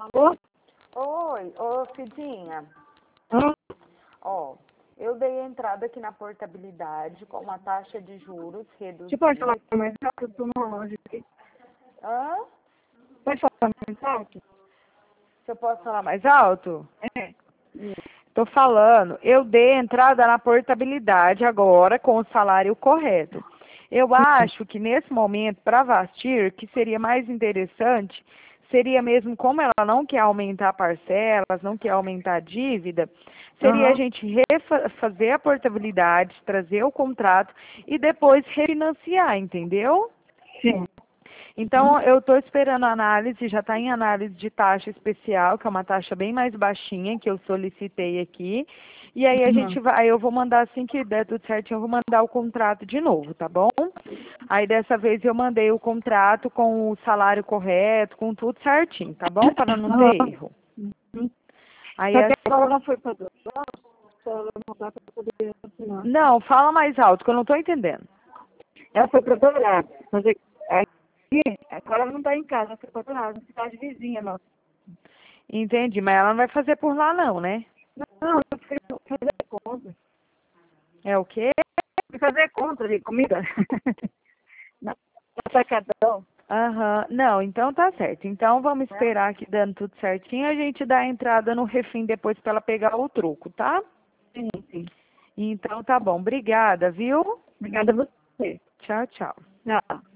Alô? Oi, ô Cidinha. Ó, eu dei entrada aqui na portabilidade com uma taxa de juros Você pode reduzida. falar mais alto? Eu tô no longe aqui. Hã? Pode falar mais alto? Se eu posso falar mais alto? É. Tô falando, eu dei entrada na portabilidade agora com o salário correto. Eu acho que nesse momento, para Vastir, que seria mais interessante, seria mesmo como ela não quer aumentar parcelas, não quer aumentar a dívida, seria a gente fazer a portabilidade, trazer o contrato e depois refinanciar, entendeu? Sim. Então, eu estou esperando a análise, já está em análise de taxa especial, que é uma taxa bem mais baixinha, que eu solicitei aqui. E aí a gente vai, eu vou mandar, assim que der tudo certinho, eu vou mandar o contrato de novo, tá bom? Aí dessa vez eu mandei o contrato com o salário correto, com tudo certinho, tá bom? Para não ter erro. Aí Até agora ela foi para ela não dá para poder assinar. Não, fala mais alto, que eu não estou entendendo. Ela foi para Dourado. Fazer aqui, agora ela não está em casa, ela foi para Dourado, na cidade vizinha nossa. Entendi, mas ela não vai fazer por lá não, né? Não, eu fui fazer compra. É o quê? Fui fazer compra de comida. Na atacadão. Aham, não, então tá certo. Então vamos esperar que dando tudo certinho, a gente dá a entrada no refim depois para ela pegar o troco, tá? Sim, sim. Então tá bom, obrigada, viu? Obrigada a você. Tchau, tchau. Tchau.